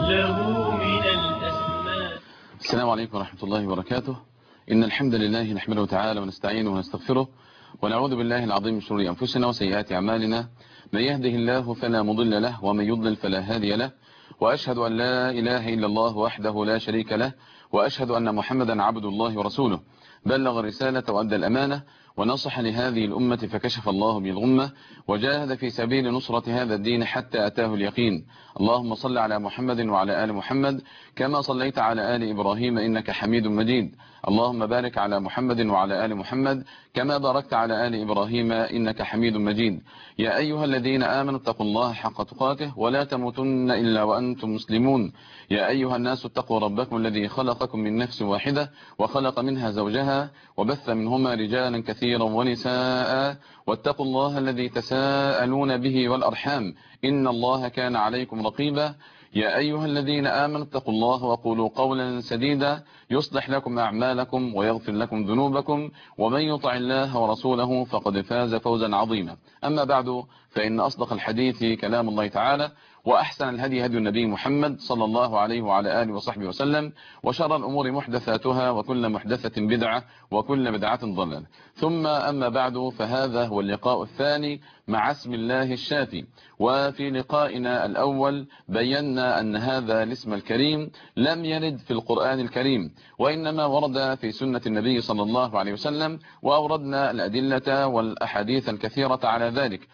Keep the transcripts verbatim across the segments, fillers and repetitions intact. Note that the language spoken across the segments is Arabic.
له من الأسماء. السلام عليكم ورحمة الله وبركاته. إن الحمد لله نحمده تعالى ونستعينه ونستغفره ونعوذ بالله العظيم من شرور أنفسنا وسيئات أعمالنا. من يهده الله فلا مضل له ومن يضلل فلا هادي له، وأشهد أن لا إله إلا الله وحده لا شريك له، وأشهد أن محمدا عبد الله ورسوله، بلغ الرسالة وأدى الأمانة ونصح لهذه الأمة فكشف الله به الغمة وجاهد في سبيل نصرة هذا الدين حتى أتاه اليقين. اللهم صل على محمد وعلى آل محمد كما صليت على آل إبراهيم إنك حميد مجيد. اللهم بارك على محمد وعلى آل محمد كما باركت على آل إبراهيم إنك حميد مجيد. يا أيها الذين آمنوا اتقوا الله حق تقاته ولا تموتن إلا وأنتم مسلمون. يا أيها الناس اتقوا ربكم الذي خلقكم من نفس واحدة وخلق منها زوجها وبث منهما رجالا كثيرا ونساء، واتقوا الله الذي تساءلون به والأرحام إن الله كان عليكم رقيبا. يا أيها الذين آمنوا اتقوا الله وقولوا قولا سديدا يصلح لكم أعمالكم ويغفر لكم ذنوبكم، ومن يطع الله ورسوله فقد فاز فوزا عظيما. أما بعد، فإن أصدق الحديث كلام الله تعالى، وأحسن الهدي هدي النبي محمد صلى الله عليه وعلى آله وصحبه وسلم، وشر الأمور محدثاتها وكل محدثة بدعة وكل بدعة ضلالة. ثم أما بعد، فهذا هو اللقاء الثاني مع اسم الله الشافي. وفي لقائنا الأول بينا أن هذا الاسم الكريم لم يرد في القرآن الكريم، وإنما ورد في سنة النبي صلى الله عليه وسلم، وأوردنا الأدلة والأحاديث الكثيرة على ذلك،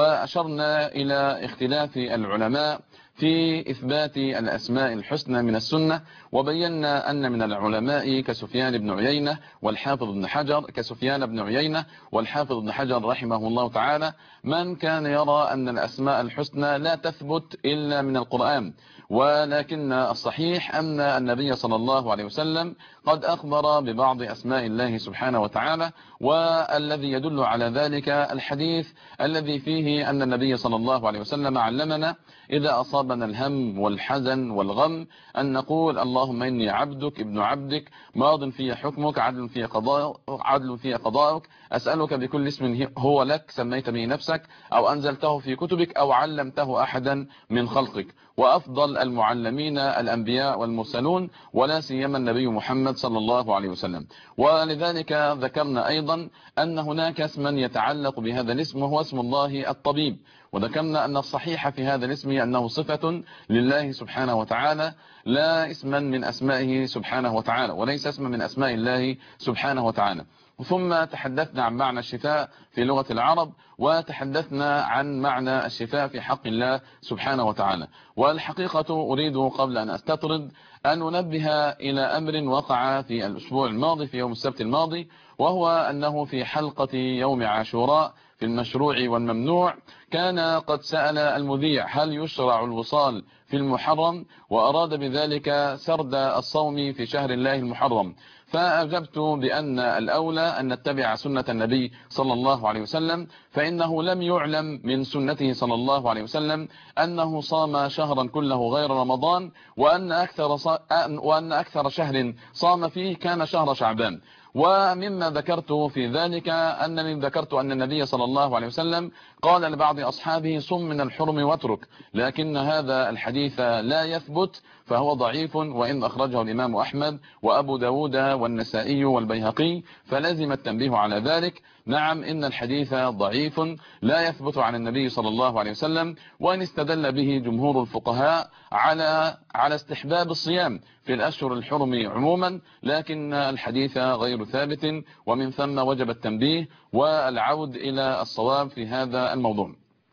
وأشرنا إلى اختلاف العلماء في إثبات الأسماء الحسنى من السنة، وبينا أن من العلماء كسفيان بن عيينة والحافظ بن حجر كسفيان بن عيينة والحافظ بن حجر رحمه الله تعالى من كان يرى أن الأسماء الحسنى لا تثبت إلا من القرآن، ولكن الصحيح أن النبي صلى الله عليه وسلم قد أخبر ببعض أسماء الله سبحانه وتعالى، والذي يدل على ذلك الحديث الذي فيه أن النبي صلى الله عليه وسلم علمنا إذا أصابنا الهم والحزن والغم أن نقول اللهم إني عبدك ابن عبدك ماض في حكمك عدل في قضاء عدل في قضاءك أسألك بكل اسم هو لك سميت به نفسك أو أنزلته في كتبك أو علمته أحدا من خلقك. وأفضل المعلمين الأنبياء والمرسلون، ولا سيما النبي محمد صلى الله عليه وسلم. ولذلك ذكرنا أيضا أن هناك اسما يتعلق بهذا الاسم وهو اسم الله الطبيب، وذكرنا أن الصحيح في هذا الاسم أنه صفة لله سبحانه وتعالى لا اسما من أسمائه سبحانه وتعالى، وليس اسما من أسماء الله سبحانه وتعالى. ثم تحدثنا عن معنى الشفاء في لغة العرب، وتحدثنا عن معنى الشفاء في حق الله سبحانه وتعالى. والحقيقة أريد قبل أن أستطرد أن ننبه إلى أمر وقع في الأسبوع الماضي في يوم السبت الماضي، وهو أنه في حلقة يوم عاشوراء في المشروع والممنوع كان قد سأل المذيع هل يشرع الوصال في المحرم، وأراد بذلك سرد الصوم في شهر الله المحرم. فأجبت بأن الأولى أن نتبع سنة النبي صلى الله عليه وسلم، فإنه لم يعلم من سنته صلى الله عليه وسلم أنه صام شهرا كله غير رمضان، وأن أكثر, ص... وأن أكثر شهر صام فيه كان شهر شعبان. ومما ذكرت في ذلك أنني ذكرت أن النبي صلى الله عليه وسلم قال لبعض أصحابه صم من الحرم واترك، لكن هذا الحديث لا يثبت فهو ضعيف، وإن أخرجه الإمام أحمد وأبو داود والنسائي والبيهقي فلازم التنبيه على ذلك. نعم، إن الحديث ضعيف لا يثبت عن النبي صلى الله عليه وسلم، وإن استدل به جمهور الفقهاء على على استحباب الصيام في الأشهر الحرم عموما، لكن الحديث غير ثابت، ومن ثم وجب التنبيه والعود إلى الصواب في هذا الموضوع.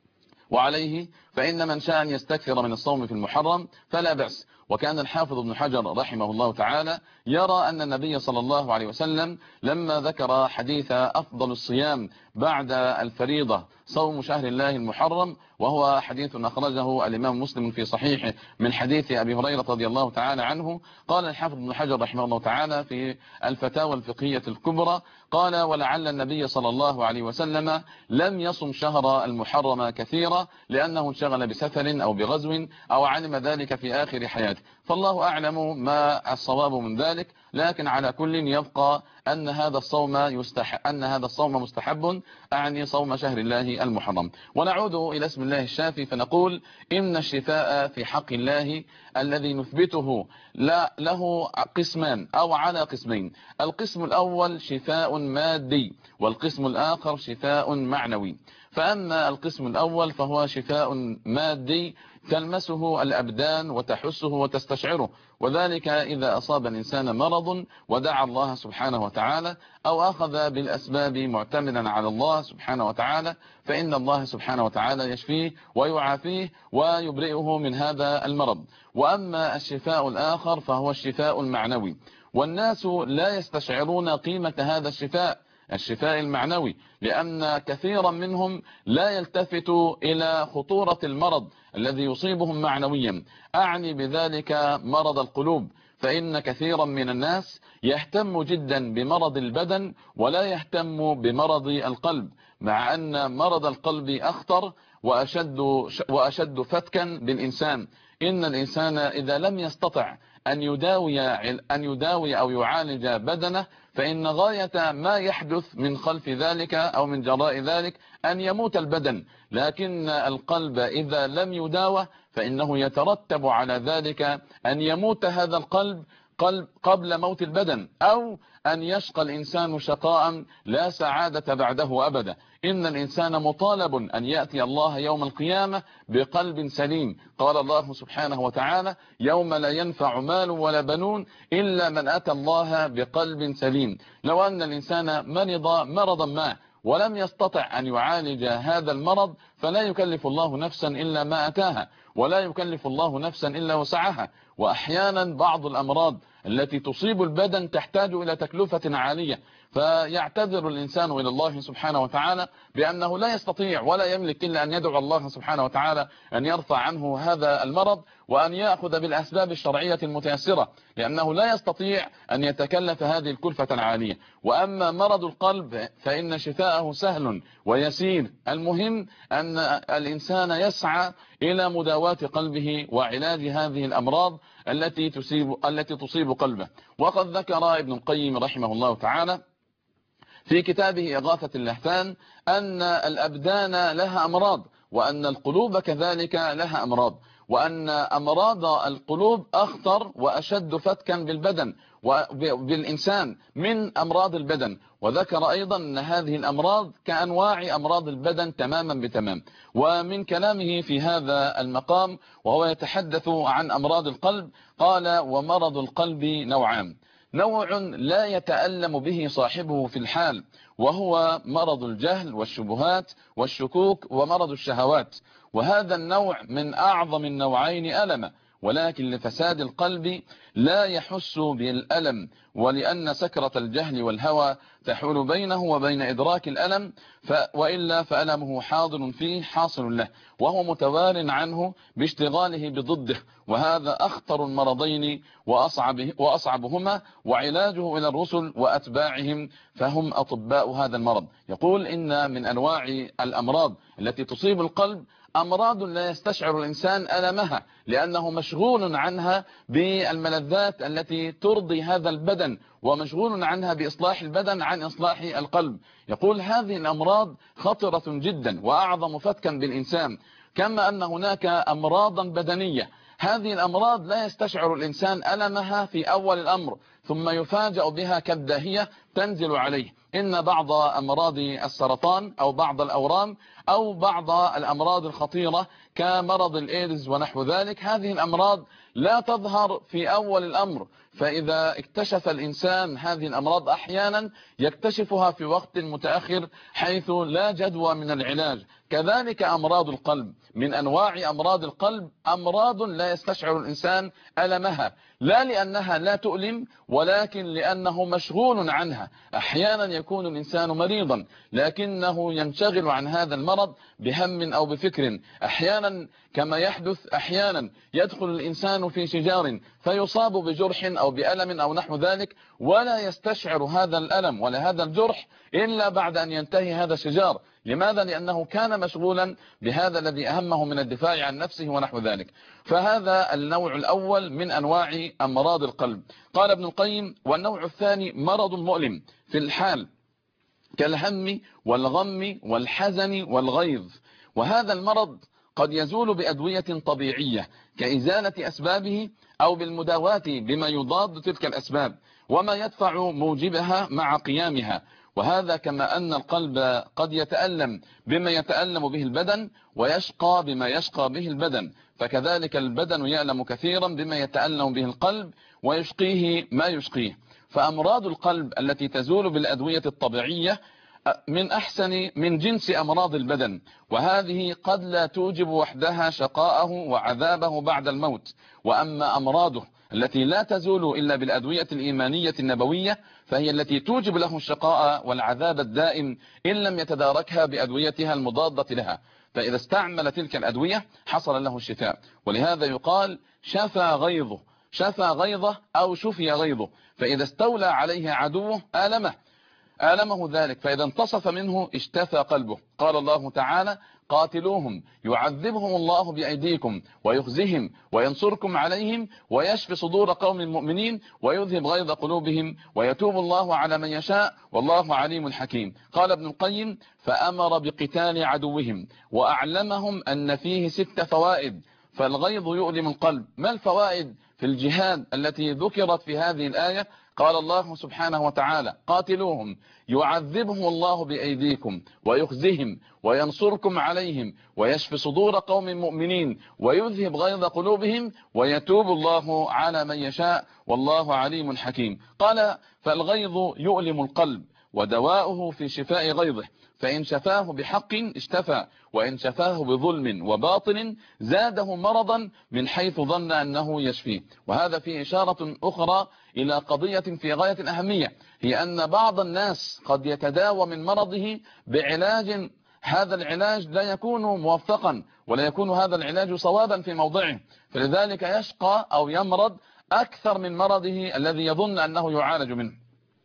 وعليه فإن من شاء أن يستكثر من الصوم في المحرم فلا بأس. وكان الحافظ ابن حجر رحمه الله تعالى يرى أن النبي صلى الله عليه وسلم لما ذكر حديث أفضل الصيام بعد الفريضة صوم شهر الله المحرم، وهو حديث أخرجه الإمام مسلم في صحيحه من حديث أبي هريرة رضي الله تعالى عنه، قال الحافظ ابن حجر رحمه الله تعالى في الفتاوى الفقهية الكبرى قال ولعل النبي صلى الله عليه وسلم لم يصم شهر المحرم كثيرا لأنه انشغل بسفر أو بغزو أو علم ذلك في آخر حياته، فالله أعلم ما الصواب من ذلك. لكن على كل يبقى أن هذا الصوم يستحب أن هذا الصوم مستحب، أعني صوم شهر الله المحرم. ونعود إلى اسم الله الشافي، فنقول إن الشفاء في حق الله الذي نثبته لا له قسمان أو على قسمين. القسم الأول شفاء مادي، والقسم الآخر شفاء معنوي. فأما القسم الأول فهو شفاء مادي تلمسه الأبدان وتحسه وتستشعره، وذلك إذا أصاب الإنسان مرض ودعا الله سبحانه وتعالى أو أخذ بالأسباب معتمدا على الله سبحانه وتعالى، فإن الله سبحانه وتعالى يشفيه ويعافيه ويبرئه من هذا المرض. وأما الشفاء الآخر فهو الشفاء المعنوي، والناس لا يستشعرون قيمة هذا الشفاء الشفاء المعنوي، لأن كثيرا منهم لا يلتفت إلى خطورة المرض الذي يصيبهم معنويا. أعني بذلك مرض القلوب، فإن كثيرا من الناس يهتم جدا بمرض البدن ولا يهتم بمرض القلب، مع أن مرض القلب أخطر وأشد, وأشد فتكا بالإنسان. إن الإنسان إذا لم يستطع أن يداوي, أن يداوي أو يعالج بدنه، فإن غاية ما يحدث من خلف ذلك أو من جراء ذلك أن يموت البدن. لكن القلب إذا لم يداوى فإنه يترتب على ذلك أن يموت هذا القلب قلب قبل موت البدن، أو أن يشقى الإنسان شقاء لا سعادة بعده أبدا. إن الإنسان مطالب أن يأتي الله يوم القيامة بقلب سليم. قال الله سبحانه وتعالى: يوم لا ينفع مال ولا بنون إلا من أتى الله بقلب سليم. لو أن الإنسان مرض مرضا ما ولم يستطع أن يعالج هذا المرض فلا يكلف الله نفسا إلا ما أتاها، ولا يكلف الله نفسا إلا وسعها. وأحيانا بعض الأمراض التي تصيب البدن تحتاج إلى تكلفة عالية، فيعتذر الإنسان إلى الله سبحانه وتعالى بأنه لا يستطيع ولا يملك إلا أن يدعو الله سبحانه وتعالى أن يرفع عنه هذا المرض وأن يأخذ بالأسباب الشرعية المتيسرة، لأنه لا يستطيع أن يتكلف هذه الكلفة العالية. وأما مرض القلب فإن شفاءه سهل ويسير، المهم أن الإنسان يسعى إلى مداواة قلبه وعلاج هذه الأمراض التي تصيب التي تصيب قلبه. وقد ذكر ابن القيم رحمه الله تعالى في كتابه إغاثة اللهفان أن الأبدان لها أمراض، وأن القلوب كذلك لها أمراض، وأن أمراض القلوب أخطر وأشد فتكا بالبدن وبالإنسان من أمراض البدن. وذكر أيضا أن هذه الأمراض كأنواع أمراض البدن تماما بتمام. ومن كلامه في هذا المقام وهو يتحدث عن أمراض القلب قال: ومرض القلب نوعان: نوع لا يتألم به صاحبه في الحال، وهو مرض الجهل والشبهات والشكوك ومرض الشهوات، وهذا النوع من أعظم النوعين ألما، ولكن لفساد القلب لا يحس بالألم، ولأن سكرة الجهل والهوى تحول بينه وبين إدراك الألم، ف وإلا فألمه حاضر فيه حاصل له، وهو متوار عنه باشتغاله بضده. وهذا أخطر المرضين وأصعب وأصعبهما، وعلاجه إلى الرسل وأتباعهم فهم أطباء هذا المرض. يقول: إن من أنواع الأمراض التي تصيب القلب أمراض لا يستشعر الإنسان ألمها، لأنه مشغول عنها بالملذات التي ترضي هذا البدن، ومشغول عنها بإصلاح البدن عن إصلاح القلب. يقول: هذه الأمراض خطرة جدا وأعظم فتكا بالإنسان. كما أن هناك أمراضا بدنية، هذه الأمراض لا يستشعر الإنسان ألمها في أول الأمر، ثم يفاجأ بها كالداهية تنزل عليه. إن بعض أمراض السرطان أو بعض الأورام أو بعض الأمراض الخطيرة كمرض الإيدز ونحو ذلك، هذه الأمراض لا تظهر في أول الأمر، فإذا اكتشف الإنسان هذه الأمراض أحيانا يكتشفها في وقت متأخر حيث لا جدوى من العلاج. كذلك أمراض القلب، من أنواع أمراض القلب أمراض لا يستشعر الإنسان ألمها، لا لأنها لا تؤلم، ولكن لأنه مشغول عنها. أحيانا يكون الإنسان مريضا لكنه ينشغل عن هذا المرض بهم أو بفكر. أحيانا كما يحدث أحيانا يدخل الإنسان في شجار فيصاب بجرح أو بألم أو نحو ذلك، ولا يستشعر هذا الألم ولا هذا الجرح إلا بعد أن ينتهي هذا الشجار. لماذا؟ لأنه كان مشغولا بهذا الذي أهمه من الدفاع عن نفسه ونحو ذلك. فهذا النوع الأول من أنواع أمراض القلب. قال ابن القيم: والنوع الثاني مرض مؤلم في الحال كالهم والغم والحزن والغيظ، وهذا المرض قد يزول بأدوية طبيعية كإزالة أسبابه أو بالمداواة بما يضاد تلك الأسباب وما يدفع موجبها مع قيامها. وهذا كما أن القلب قد يتألم بما يتألم به البدن ويشقى بما يشقى به البدن، فكذلك البدن يألم كثيرا بما يتألم به القلب ويشقيه ما يشقيه. فأمراض القلب التي تزول بالأدوية الطبيعية من أحسن من جنس أمراض البدن، وهذه قد لا توجب وحدها شقاءه وعذابه بعد الموت. وأما أمراضه التي لا تزول إلا بالأدوية الإيمانية النبوية فهي التي توجب له الشقاء والعذاب الدائم إن لم يتداركها بأدويتها المضادة لها، فإذا استعمل تلك الأدوية حصل له الشفاء. ولهذا يقال شفى غيظه، شفى غيظه أو شفي غيظه، فإذا استولى عليه عدوه آلمه آلمه ذلك، فإذا انتصف منه اشتفى قلبه. قال الله تعالى قاتلوهم يعذبهم الله بأيديكم ويخزهم وينصركم عليهم ويشفي صدور قوم مؤمنين ويذهب غيظ قلوبهم ويتوب الله على من يشاء والله عليم حكيم. قال ابن القيم فأمر بقتال عدوهم وأعلمهم أن فيه ست فوائد. فالغيظ يؤلم القلب. ما الفوائد في الجهاد التي ذكرت في هذه الآية؟ قال الله سبحانه وتعالى قاتلوهم يعذبهم الله بأيديكم ويخزهم وينصركم عليهم ويشفي صدور قوم مؤمنين ويذهب غيظ قلوبهم ويتوب الله على من يشاء والله عليم حكيم. قال فالغيظ يؤلم القلب ودواؤه في شفاء غيظه، فإن شفاه بحق اشتفى وإن شفاه بظلم وباطل زاده مرضا من حيث ظن أنه يشفيه. وهذا فيه إشارة أخرى إلى قضية في غاية الأهمية، هي أن بعض الناس قد يتداوى من مرضه بعلاج هذا العلاج لا يكون موفقا ولا يكون هذا العلاج صوابا في موضعه، فلذلك يشقى أو يمرض أكثر من مرضه الذي يظن أنه يعالج منه.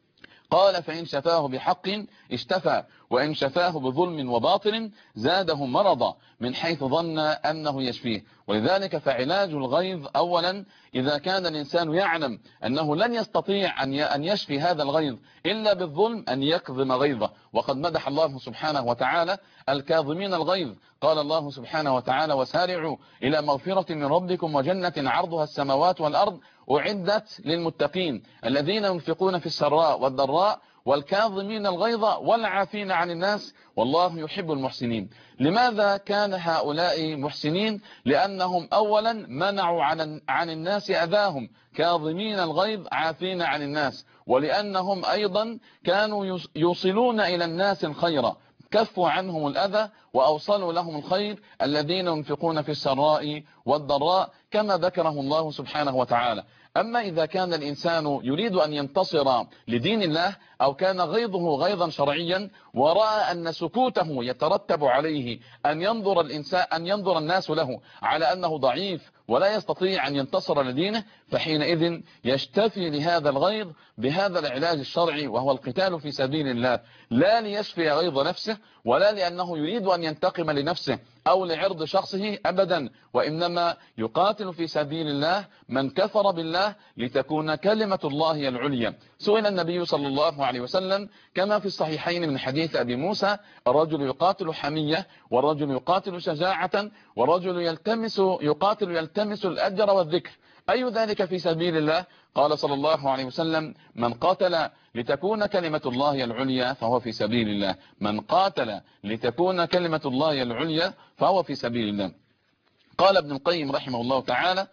قال فإن شفاه بحق اشتفى وإن شفاه بظلم وباطل زاده مرضا من حيث ظن أنه يشفيه. ولذلك فعلاج الغيظ أولا إذا كان الإنسان يعلم أنه لن يستطيع أن يشفي هذا الغيظ إلا بالظلم أن يكظم غيظه. وقد مدح الله سبحانه وتعالى الكاظمين الغيظ. قال الله سبحانه وتعالى وسارعوا إلى مغفرة من ربكم وجنة عرضها السماوات والأرض أعدت للمتقين الذين ينفقون في السراء والضراء والكاظمين الغيظ والعافين عن الناس والله يحب المحسنين. لماذا كان هؤلاء محسنين؟ لأنهم أولا منعوا عن عن الناس أذاهم كاظمين الغيظ عافين عن الناس، ولأنهم أيضا كانوا يوصلون إلى الناس الخير، كفوا عنهم الأذى وأوصلوا لهم الخير الذين ينفقون في السراء والضراء كما ذكره الله سبحانه وتعالى. أما إذا كان الإنسان يريد أن ينتصر لدين الله أو كان غيظه غيظا شرعيا ورأى أن سكوته يترتب عليه أن ينظر الإنسان أن ينظر الناس له على أنه ضعيف ولا يستطيع أن ينتصر لدينه، فحينئذ يشتفي لهذا الغيظ بهذا العلاج الشرعي وهو القتال في سبيل الله، لا ليشفي غيظ نفسه ولا لأنه يريد أن ينتقم لنفسه أو لعرض شخصه أبدا، وإنما يقاتل في سبيل الله من كفر بالله لتكون كلمة الله العليا. سئل النبي صلى الله عليه وسلم كما في الصحيحين من حديث أبي موسى الرجل يقاتل حمية والرجل يقاتل شجاعة والرجل يلتمس يقاتل يلتمس الأجر والذكر، أي ذلك في سبيل الله؟ قال صلى الله عليه وسلم من قاتل لتكون كلمة الله العليا فهو في سبيل الله، من قاتل لتكون كلمة الله العليا فهو في سبيل الله. قال ابن القيم رحمه الله تعالى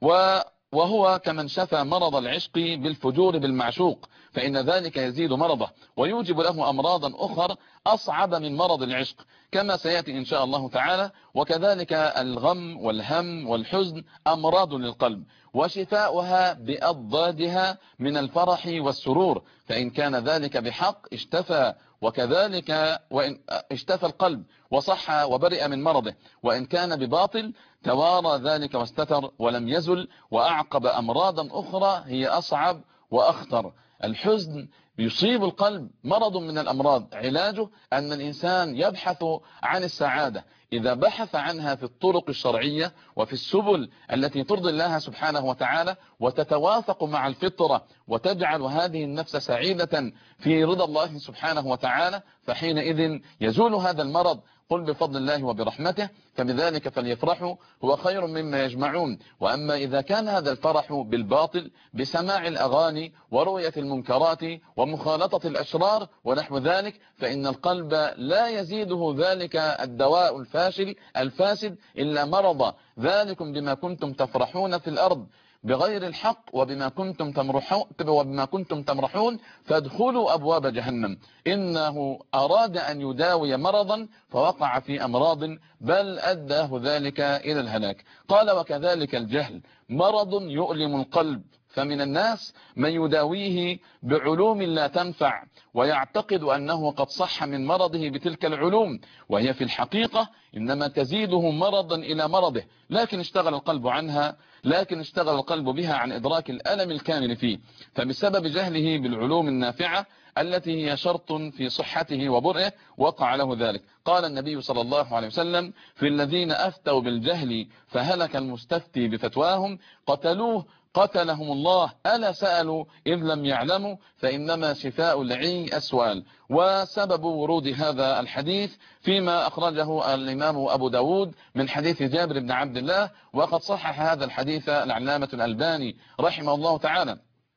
وهو كمن شفى مرض العشق بالفجور بالمعشوق فإن ذلك يزيد مرضه ويوجب له أمراضا أخرى أصعب من مرض العشق كما سيأتي إن شاء الله تعالى. وكذلك الغم والهم والحزن أمراض للقلب وشفاؤها بأضدادها من الفرح والسرور، فإن كان ذلك بحق اشتفى وكذلك وإن اشتفى القلب وصح وبرئ من مرضه، وإن كان بباطل توارى ذلك واستتر ولم يزل وأعقب أمراضا أخرى هي أصعب وأخطر. الحزن يصيب القلب مرض من الأمراض، علاجه أن الإنسان يبحث عن السعادة، إذا بحث عنها في الطرق الشرعية وفي السبل التي ترضي الله سبحانه وتعالى وتتوافق مع الفطرة وتجعل هذه النفس سعيدة في رضا الله سبحانه وتعالى، فحينئذ يزول هذا المرض. قل بفضل الله وبرحمته فبذلك فليفرحوا هو خير مما يجمعون. وأما إذا كان هذا الفرح بالباطل بسماع الأغاني ورؤية المنكرات ومخالطة الأشرار ونحو ذلك فإن القلب لا يزيده ذلك الدواء الفاشل الفاسد إلا مرضا. ذلكم بما كنتم تفرحون في الأرض بغير الحق وبما كنتم تمرحون وبما كنتم تمرحون فادخلوا أبواب جهنم. إنه أراد أن يداوي مرضا فوقع في أمراض بل أداه ذلك إلى الهلاك. قال وكذلك الجهل مرض يؤلم القلب فمن الناس من يداويه بعلوم لا تنفع ويعتقد أنه قد صح من مرضه بتلك العلوم وهي في الحقيقة إنما تزيده مرضا إلى مرضه لكن اشتغل القلب عنها لكن اشتغل القلب بها عن إدراك الألم الكامل فيه. فبسبب جهله بالعلوم النافعة التي هي شرط في صحته وبرئه وقع له ذلك. قال النبي صلى الله عليه وسلم في الذين أفتوا بالجهل فهلك المستفتي بفتواهم قتلوه قتلهم الله ألا سألوا إذ لم يعلموا فإنما شفاء العي السؤال. وسبب ورود هذا الحديث فيما أخرجه الإمام أبو داود من حديث جابر بن عبد الله وقد صحح هذا الحديث العلامة الألباني رحمه الله تعالى.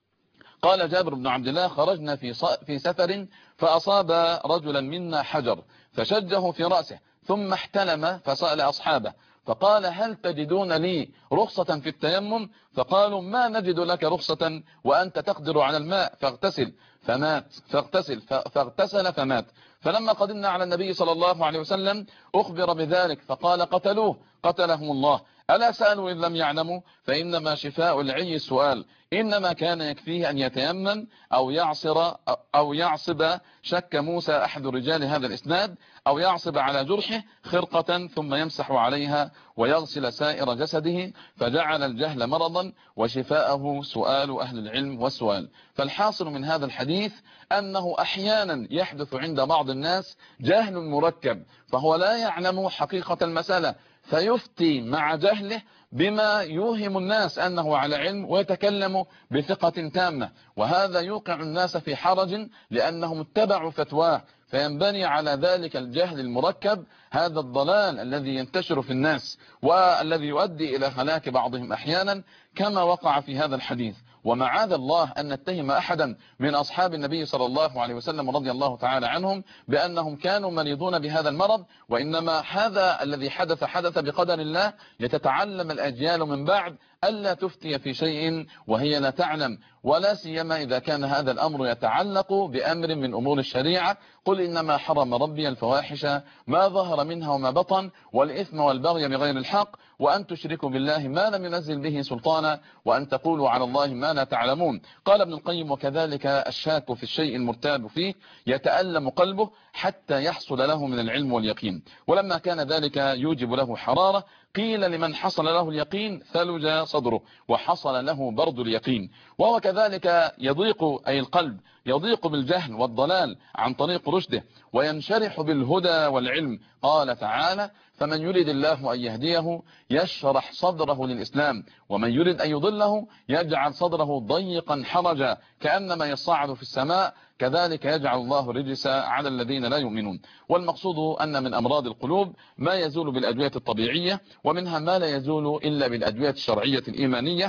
قال جابر بن عبد الله خرجنا في في سفر فأصاب رجلا منا حجر فشجه في رأسه ثم احتلم فسأل أصحابه فقال هل تجدون لي رخصة في التيمم فقالوا ما نجد لك رخصة وأنت تقدر على الماء فاغتسل فمات فاغتسل فاغتسل فمات. فلما قدمنا على النبي صلى الله عليه وسلم أخبر بذلك فقال قتلوه قتلهم الله ألا سألوا إذ لم يعلموا فإنما شفاء العي السؤال. إنما كان يكفيه أن يتيمم أو يعصر أو يعصب شك موسى أحد رجال هذا الإسناد أو يعصب على جرحه خرقة ثم يمسح عليها ويغسل سائر جسده فجعل الجهل مرضا وشفاءه سؤال أهل العلم والسؤال. فالحاصل من هذا الحديث أنه أحيانا يحدث عند بعض الناس جهل مركب فهو لا يعلم حقيقة المسألة فيفتي مع جهله بما يوهم الناس أنه على علم ويتكلم بثقة تامة وهذا يوقع الناس في حرج لأنهم اتبعوا فتواه فينبني على ذلك الجهل المركب هذا الضلال الذي ينتشر في الناس والذي يؤدي إلى هلاك بعضهم أحيانا كما وقع في هذا الحديث. ومعاذ الله أن نتهم أحدا من أصحاب النبي صلى الله عليه وسلم رضي الله تعالى عنهم بأنهم كانوا مريضون بهذا المرض وإنما هذا الذي حدث حدث بقدر الله لتتعلم الأجيال من بعد ألا تفتي في شيء وهي لا تعلم ولا سيما إذا كان هذا الأمر يتعلق بأمر من أمور الشريعة. قل إنما حرم ربي الفواحش ما ظهر منها وما بطن والإثم والبغي بغير الحق وأن تشركوا بالله ما لم ينزل به سلطانا وأن تقولوا على الله ما لا تعلمون. قال ابن القيم وكذلك الشاك في الشيء المرتاب فيه يتألم قلبه حتى يحصل له من العلم واليقين ولما كان ذلك يوجب له حرارة قيل لمن حصل له اليقين ثلج صدره وحصل له برد اليقين. وهو كذلك يضيق أي القلب يضيق بالجهل والضلال عن طريق رشده وينشرح بالهدى والعلم. قال تعالى فمن يريد الله أن يهديه يشرح صدره للإسلام ومن يريد أن يضله يجعل صدره ضيقا حرجا كأنما يصعد في السماء كذلك يجعل الله الرجس على الذين لا يؤمنون. والمقصود أن من أمراض القلوب ما يزول بالأدوية الطبيعية ومنها ما لا يزول إلا بالأدوية الشرعية الإيمانية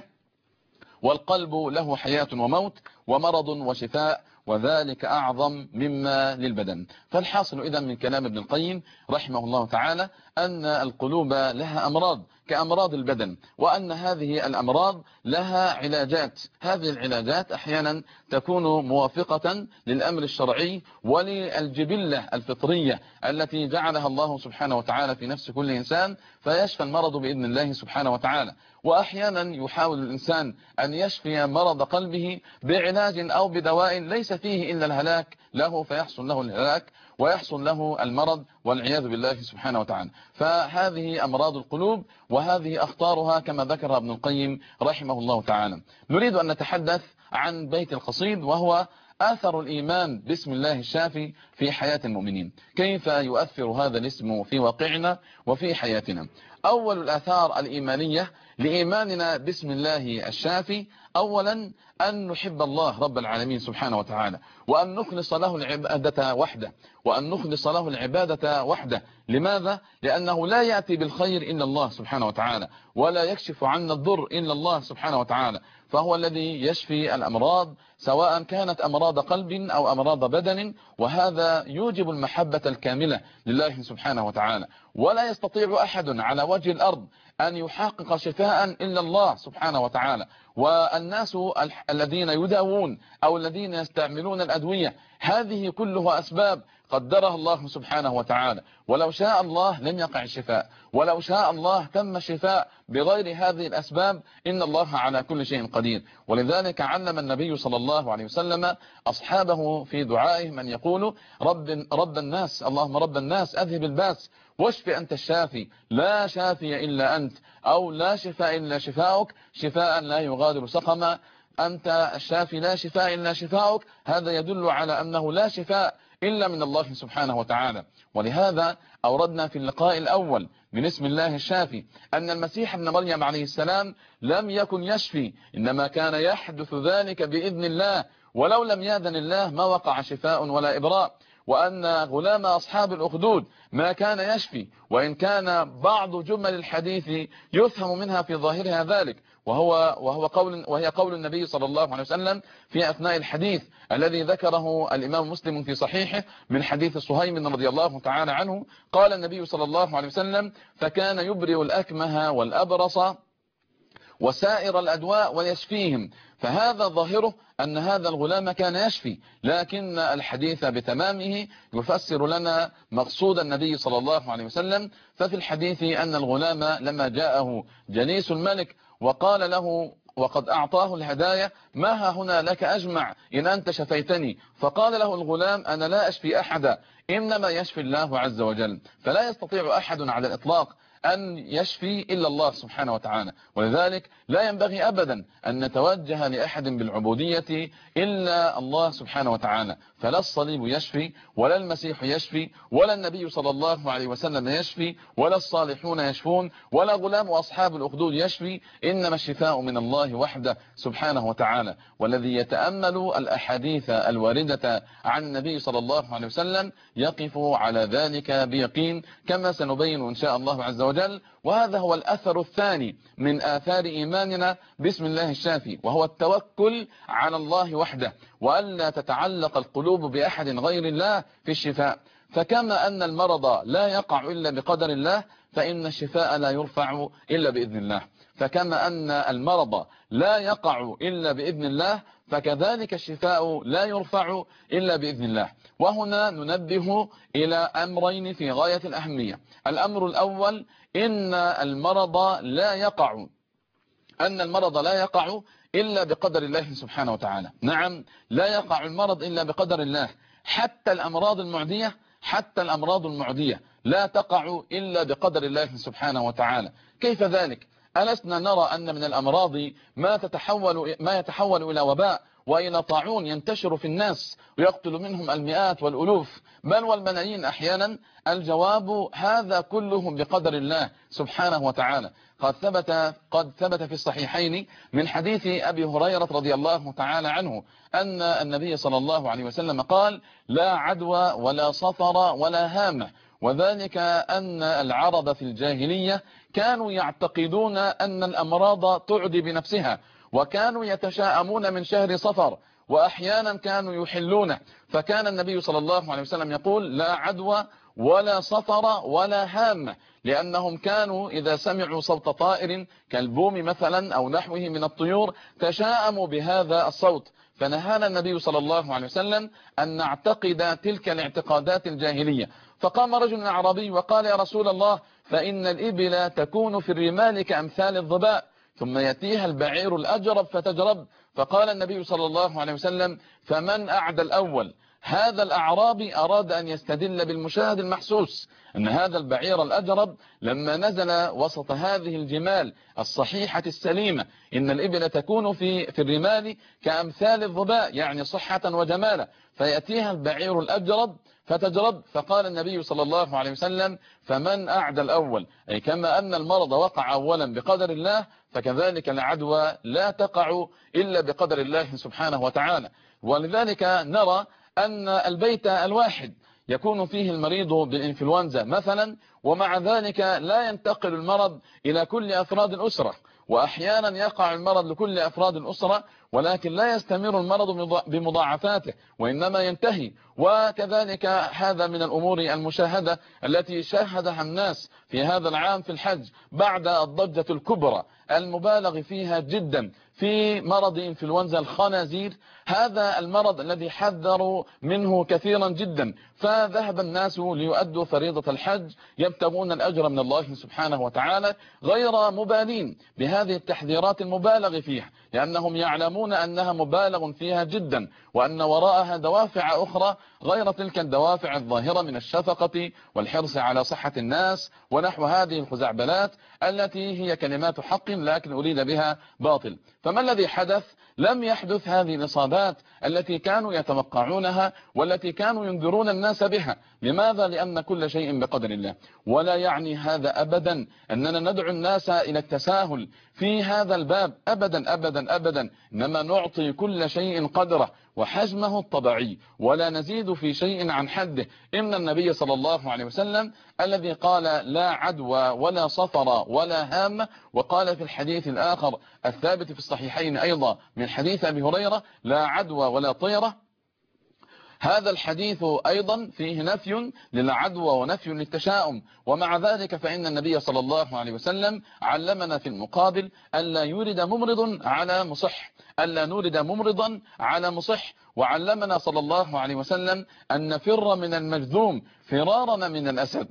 والقلب له حياة وموت ومرض وشفاء وذلك أعظم مما للبدن. فالحاصل إذن من كلام ابن القيم رحمه الله تعالى أن القلوب لها أمراض كأمراض البدن وأن هذه الأمراض لها علاجات. هذه العلاجات أحيانا تكون موافقة للأمر الشرعي وللجبلة الفطرية التي جعلها الله سبحانه وتعالى في نفس كل إنسان فيشفى المرض بإذن الله سبحانه وتعالى. وأحيانا يحاول الإنسان أن يشفي مرض قلبه بعلاج أو بدواء ليس فيه إلا الهلاك له فيحصل له الهلاك ويحصل له المرض والعياذ بالله سبحانه وتعالى. فهذه أمراض القلوب وهذه أخطارها كما ذكر ابن القيم رحمه الله تعالى. نريد أن نتحدث عن بيت القصيد وهو أثر الإيمان باسم الله الشافي في حياة المؤمنين، كيف يؤثر هذا الاسم في واقعنا وفي حياتنا. أول الآثار الإيمانية لإيماننا باسم الله الشافي، أولا أن نحب الله رب العالمين سبحانه وتعالى، وأن نخلص له العبادة وحده، وأن نخلص له العبادة وحده. لماذا؟ لأنه لا يأتي بالخير إلا الله سبحانه وتعالى، ولا يكشف عنا الضر إلا الله سبحانه وتعالى، فهو الذي يشفي الأمراض سواء كانت أمراض قلب أو أمراض بدن، وهذا يوجب المحبة الكاملة لله سبحانه وتعالى. ولا يستطيع أحد على وجه الأرض أن يحقق شفاء إلا الله سبحانه وتعالى. والناس الذين يداوون أو الذين يستعملون الأدوية هذه كلها أسباب قدرها الله سبحانه وتعالى، ولو شاء الله لم يقع الشفاء، ولو شاء الله تم الشفاء بغير هذه الأسباب. إن الله على كل شيء قدير. ولذلك علم النبي صلى الله عليه وسلم أصحابه في دعائه من يقول رب, رب الناس، اللهم رب الناس أذهب الباس واشف أنت الشافي لا شافي إلا أنت، أو لا شفاء إلا شفاؤك شفاء لا يغادر سقما. أنت الشافي لا شفاء إلا شفاؤك، هذا يدل على أنه لا شفاء إلا من الله سبحانه وتعالى. ولهذا أوردنا في اللقاء الأول من اسم الله الشافي أن المسيح ابن مريم عليه السلام لم يكن يشفي، إنما كان يحدث ذلك بإذن الله، ولو لم يأذن الله ما وقع شفاء ولا إبراء. وأن غلام أصحاب الأخدود ما كان يشفي، وإن كان بعض جمل الحديث يفهم منها في ظاهرها ذلك، وهو وهو قول وهي قول النبي صلى الله عليه وسلم في أثناء الحديث الذي ذكره الإمام مسلم في صحيحه من حديث صهيم رضي الله تعالى عنه. قال النبي صلى الله عليه وسلم: فكان يبرئ الأكمه والأبرص وسائر الأدواء ويشفيهم. فهذا ظاهره أن هذا الغلام كان يشفي، لكن الحديث بتمامه يفسر لنا مقصود النبي صلى الله عليه وسلم. ففي الحديث أن الغلام لما جاءه جليس الملك وقال له وقد أعطاه الهدايا: ما ها هنا لك أجمع إن أنت شفيتني. فقال له الغلام: أنا لا أشفي أحدا، إنما يشفي الله عز وجل. فلا يستطيع أحد على الإطلاق أن يشفي إلا الله سبحانه وتعالى. ولذلك لا ينبغي أبدا أن نتوجه لأحد بالعبودية إلا الله سبحانه وتعالى. فلا الصليب يشفي، ولا المسيح يشفي، ولا النبي صلى الله عليه وسلم يشفي، ولا الصالحون يشفون، ولا غلام أصحاب الأخدود يشفي. إنما الشفاء من الله وحده سبحانه وتعالى. والذي يتأمل الأحاديث الواردة عن النبي صلى الله عليه وسلم يقف على ذلك بيقين، كما سنبين إن شاء الله عز وجل. وهذا هو الأثر الثاني من آثار إيماننا باسم الله الشافي، وهو التوكل على الله وحده، وألا تتعلق القلوب بأحد غير الله في الشفاء. فكما أن المرض لا يقع إلا بقدر الله، فإن الشفاء لا يرفع إلا بإذن الله. فكما أن المرض لا يقع إلا بإذن الله، فكذلك الشفاء لا يرفع إلا بإذن الله. وهنا ننبه إلى أمرين في غاية الأهمية. الأمر الأول: إن المرض لا يقع أن المرض لا يقع إلا بقدر الله سبحانه وتعالى. نعم، لا يقع المرض إلا بقدر الله. حتى الأمراض المعدية حتى الأمراض المعدية لا تقع إلا بقدر الله سبحانه وتعالى. كيف ذلك؟ ألسنا نرى أن من الأمراض ما تتحول ما يتحول إلى وباء وإلى طاعون ينتشر في الناس ويقتل منهم المئات والألوف بل والملايين أحيانا؟ الجواب: هذا كله بقدر الله سبحانه وتعالى. قد ثبت قد ثبت في الصحيحين من حديث أبي هريرة رضي الله تعالى عنه أن النبي صلى الله عليه وسلم قال: لا عدوى ولا صفر ولا هامة. وذلك أن العرب في الجاهلية كانوا يعتقدون أن الأمراض تعدي بنفسها، وكانوا يتشاءمون من شهر صفر، وأحيانا كانوا يحلونه. فكان النبي صلى الله عليه وسلم يقول: لا عدوى ولا صفر ولا هامة، لأنهم كانوا إذا سمعوا صوت طائر كالبوم مثلا أو نحوه من الطيور تشاءموا بهذا الصوت. فنهانا النبي صلى الله عليه وسلم أن نعتقد تلك الاعتقادات الجاهلية. فقام رجل عربي وقال: يا رسول الله، فإن الإبل تكون في الرمال كأمثال الظباء، ثم يأتيها البعير الأجرب فتجرب. فقال النبي صلى الله عليه وسلم: فمن أعدى الأول؟ هذا الأعرابي أراد أن يستدل بالمشاهد المحسوس أن هذا البعير الأجرب لما نزل وسط هذه الجمال الصحيحة السليمة، إن الإبل تكون في في الرمال كأمثال الظباء، يعني صحة وجمالا، فيأتيها البعير الأجرب فتجرب. فقال النبي صلى الله عليه وسلم: فمن أعدى الأول، أي كما أن المرض وقع أولا بقدر الله، فكذلك العدوى لا تقع إلا بقدر الله سبحانه وتعالى. ولذلك نرى أن البيت الواحد يكون فيه المريض بالإنفلونزا مثلا، ومع ذلك لا ينتقل المرض إلى كل أفراد الأسرة، وأحيانا يقع المرض لكل أفراد الأسرة ولكن لا يستمر المرض بمضاعفاته وإنما ينتهي. وكذلك هذا من الأمور المشاهدة التي شاهدها الناس في هذا العام في الحج بعد الضجة الكبرى المبالغ فيها جدا في مرض انفلونزا الخنازير، هذا المرض الذي حذروا منه كثيرا جدا، فذهب الناس ليؤدوا فريضة الحج يبتغون الأجر من الله سبحانه وتعالى غير مبالين بهذه التحذيرات المبالغ فيها، لأنهم يعلمون أنها مبالغ فيها جدا وأن وراءها دوافع أخرى غير تلك الدوافع الظاهرة من الشفقة والحرص على صحة الناس ونحو هذه الخزعبلات التي هي كلمات حق لكن أريد بها باطل. فما الذي حدث؟ لم يحدث هذه الإصابات التي كانوا يتوقعونها والتي كانوا ينذرون الناس بها. لماذا؟ لأن كل شيء بقدر الله. ولا يعني هذا أبدا أننا ندعو الناس إلى التساهل في هذا الباب، أبدا أبدا أبدا، إنما نعطي كل شيء قدره وحجمه الطبيعي ولا نزيد في شيء عن حده. إن النبي صلى الله عليه وسلم الذي قال: لا عدوى ولا صفر ولا هامة، وقال في الحديث الآخر الثابت في الصحيحين أيضا من حديث أبي هريرة: لا عدوى ولا طيرة. هذا الحديث أيضا فيه نفي للعدوى ونفي للتشاؤم، ومع ذلك فإن النبي صلى الله عليه وسلم علمنا في المقابل ألا يورد ممرض على مصح، ألا نورد ممرضا على مصح، وعلمنا صلى الله عليه وسلم أن نفر من المجذوم فرارنا من الأسد.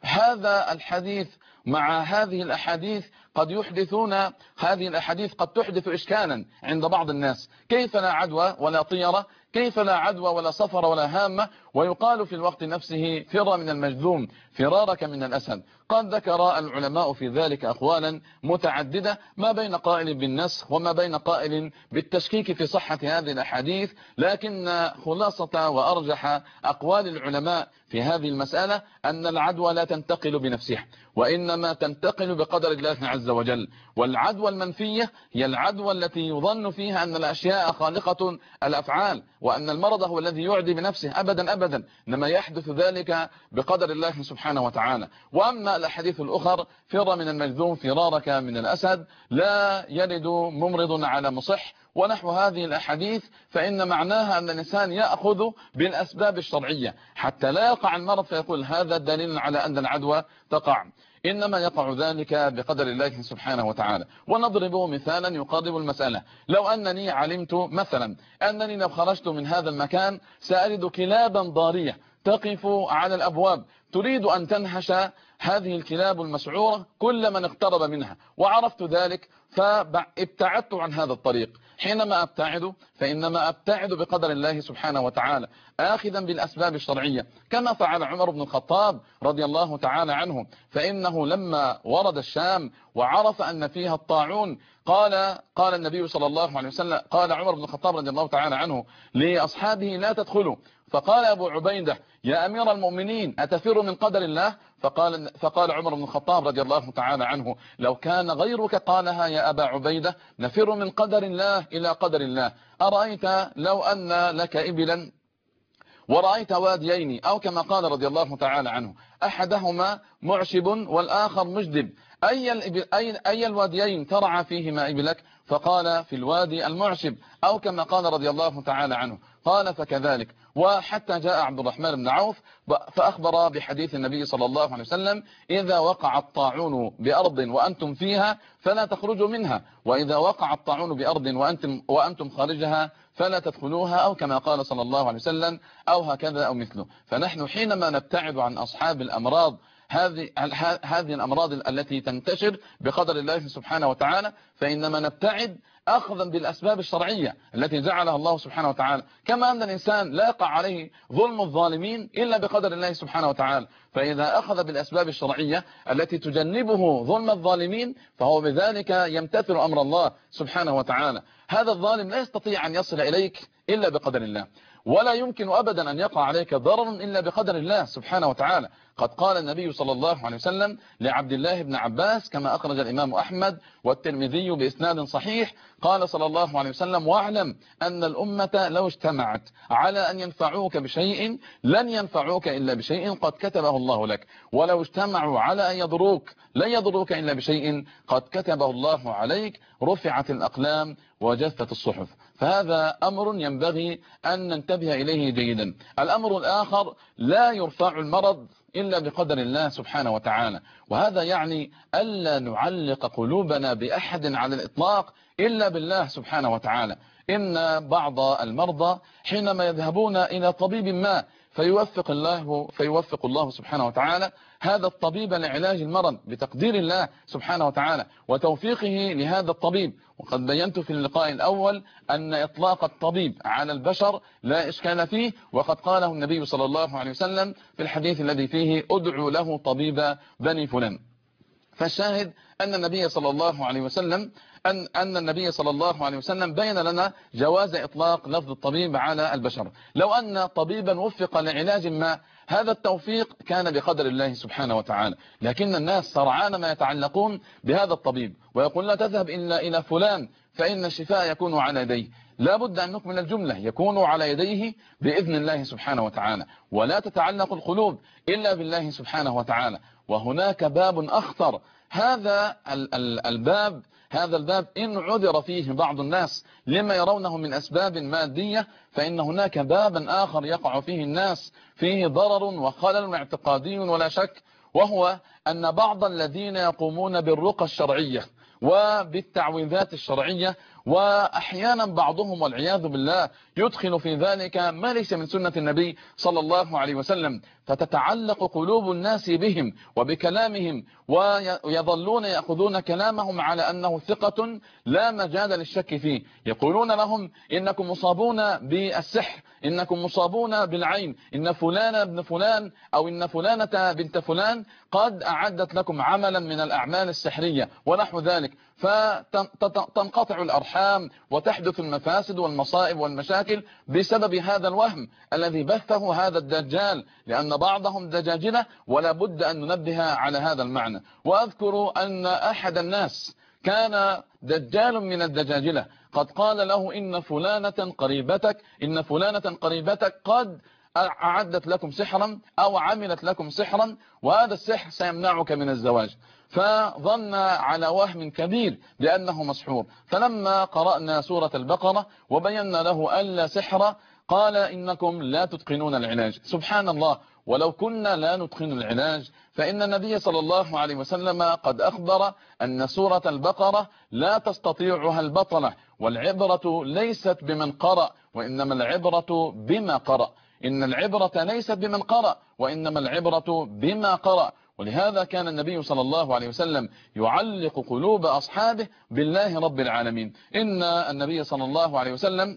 هذا الحديث مع هذه الأحاديث قد يحدثون هذه الأحاديث قد تحدث إشكالا عند بعض الناس. كيف لا عدوى ولا طيرة؟ كيف لا عدوى ولا صفر ولا هامة ويقال في الوقت نفسه فر من المجذوم فرارك من الأسد؟ قد ذكر العلماء في ذلك أقوالا متعددة، ما بين قائل بالنسخ وما بين قائل بالتشكيك في صحة هذه الأحاديث، لكن خلاصة وأرجح أقوال العلماء في هذه المسألة أن العدوى لا تنتقل بنفسها وإنما تنتقل بقدر الله عز وجل. والعدوى المنفية هي العدوى التي يظن فيها أن الأشياء خالقة الأفعال وأن المرض هو الذي يعدي بنفسه، أبدا أبدا، إنما يحدث ذلك بقدر الله سبحانه وتعالى. وأما الأحاديث الأخر: فر من المجذوم فرارك من الأسد، لا يرد ممرض على مصح ونحو هذه الأحاديث، فإن معناها أن الإنسان يأخذ بالأسباب الشرعية حتى لا يقع المرض فيقول هذا دليل على أن العدوى تقع، إنما يقع ذلك بقدر الله سبحانه وتعالى. ونضرب مثالا يقرب المسألة: لو أنني علمت مثلا أنني لو خرجت من هذا المكان سأجد كلابا ضارية تقف على الأبواب تريد أن تنهش هذه الكلاب المسعورة كل من اقترب منها، وعرفت ذلك فابتعدت عن هذا الطريق. حينما أبتعد فإنما أبتعد بقدر الله سبحانه وتعالى آخذا بالأسباب الشرعية، كما فعل عمر بن الخطاب رضي الله تعالى عنه، فإنه لما ورد الشام وعرف أن فيها الطاعون قال قال النبي صلى الله عليه وسلم قال عمر بن الخطاب رضي الله تعالى عنه لأصحابه: لا تدخلوا. فقال أبو عبيدة: يا أمير المؤمنين أتفر من قدر الله؟ فقال, فقال عمر بن الخطاب رضي الله تعالى عنه: لو كان غيرك قالها يا أبا عبيدة نفر من قدر الله إلى قدر الله. أرأيت لو أن لك إبلا ورأيت واديين، أو كما قال رضي الله تعالى عنه: أحدهما معشب والآخر مجدب، أي, أي, أي الواديين ترعى فيهما إبلك؟ فقال: في الوادي المعشب، أو كما قال رضي الله تعالى عنه. قال: فكذلك. وحتى جاء عبد الرحمن بن عوف فأخبر بحديث النبي صلى الله عليه وسلم: إذا وقع الطاعون بأرض وأنتم فيها فلا تخرجوا منها، وإذا وقع الطاعون بأرض وأنتم, وأنتم خارجها فلا تدخلوها، أو كما قال صلى الله عليه وسلم، أو هكذا أو مثله. فنحن حينما نبتعد عن أصحاب الأمراض هذه هذه الأمراض التي تنتشر بقدر الله سبحانه وتعالى، فإنما نبتعد أخذا بالأسباب الشرعية التي جعلها الله سبحانه وتعالى، كما أن الإنسان لا يقع عليه ظلم الظالمين إلا بقدر الله سبحانه وتعالى. فإذا أخذ بالأسباب الشرعية التي تجنبه ظلم الظالمين فهو بذلك يمتثل أمر الله سبحانه وتعالى. هذا الظالم لا يستطيع أن يصل إليك إلا بقدر الله، ولا يمكن أبدا أن يقع عليك ضرر إلا بقدر الله سبحانه وتعالى. قد قال النبي صلى الله عليه وسلم لعبد الله بن عباس كما أخرج الإمام أحمد والترمذي بإسناد صحيح، قال صلى الله عليه وسلم: واعلم أن الأمة لو اجتمعت على أن ينفعوك بشيء لن ينفعوك إلا بشيء قد كتبه الله لك، ولو اجتمعوا على أن يضروك لن يضروك إلا بشيء قد كتبه الله عليك، رفعت الأقلام وجفت الصحف. فهذا أمر ينبغي أن ننتبه إليه جيدا. الأمر الآخر: لا يرفع المرض إلا بقدر الله سبحانه وتعالى، وهذا يعني ألا نعلق قلوبنا بأحد على الإطلاق إلا بالله سبحانه وتعالى. إن بعض المرضى حينما يذهبون إلى طبيب ما فيوفق الله فيوفق الله سبحانه وتعالى هذا الطبيب لعلاج المرض بتقدير الله سبحانه وتعالى وتوفيقه لهذا الطبيب. وقد بينت في اللقاء الأول أن إطلاق الطبيب على البشر لا إشكال فيه، وقد قاله النبي صلى الله عليه وسلم في الحديث الذي فيه: ادعوا له طبيب بني فلان. فالشاهد أن النبي صلى الله عليه وسلم أن أن النبي صلى الله عليه وسلم بين لنا جواز إطلاق لفظ الطبيب على البشر. لو أن طبيبا وفق لعلاج ما هذا التوفيق كان بقدر الله سبحانه وتعالى، لكن الناس سرعان ما يتعلقون بهذا الطبيب ويقول: لا تذهب إلا إلى فلان فإن الشفاء يكون على يديه. لا بد أن نكمل الجملة: يكون على يديه بإذن الله سبحانه وتعالى، ولا تتعلق القلوب إلا بالله سبحانه وتعالى. وهناك باب أخطر، هذا الباب هذا الباب إن عذر فيه بعض الناس لما يرونه من أسباب مادية، فإن هناك بابا آخر يقع فيه الناس فيه ضرر وخلل اعتقادي ولا شك، وهو أن بعض الذين يقومون بالرقى الشرعية وبالتعويذات الشرعية، وأحيانا بعضهم والعياذ بالله يدخل في ذلك ما ليس من سنة النبي صلى الله عليه وسلم، فتتعلق قلوب الناس بهم وبكلامهم، ويظلون يأخذون كلامهم على أنه ثقة لا مجال للشك فيه. يقولون لهم: إنكم مصابون بالسحر، إنكم مصابون بالعين، إن فلان ابن فلان أو إن فلانة بنت فلان قد أعدت لكم عملا من الأعمال السحرية ونحو ذلك، فتنقطع الأرحام وتحدث المفاسد والمصائب والمشاكل بسبب هذا الوهم الذي بثه هذا الدجال، لأن بعضهم دجاجلة ولا بد أن ننبه على هذا المعنى. وأذكر أن أحد الناس كان دجال من الدجاجلة قد قال له: إن فلانة قريبتك إن فلانة قريبتك قد أعدت لكم سحرا أو عملت لكم سحرا، وهذا السحر سيمنعك من الزواج. فظن على وهم كبير بأنه مسحور، فلما قرأنا سورة البقرة وبينا له ألا سحر قال: إنكم لا تتقنون العلاج. سبحان الله، ولو كنا لا نتقن العلاج فإن النبي صلى الله عليه وسلم قد أخبر أن سورة البقرة لا تستطيعها البطلة، والعبرة ليست بمن قرأ وإنما العبرة بما قرأ. إن العبرة ليست بمن قرأ وإنما العبرة بما قرأ. ولهذا كان النبي صلى الله عليه وسلم يعلق قلوب أصحابه بالله رب العالمين. إن النبي صلى الله عليه وسلم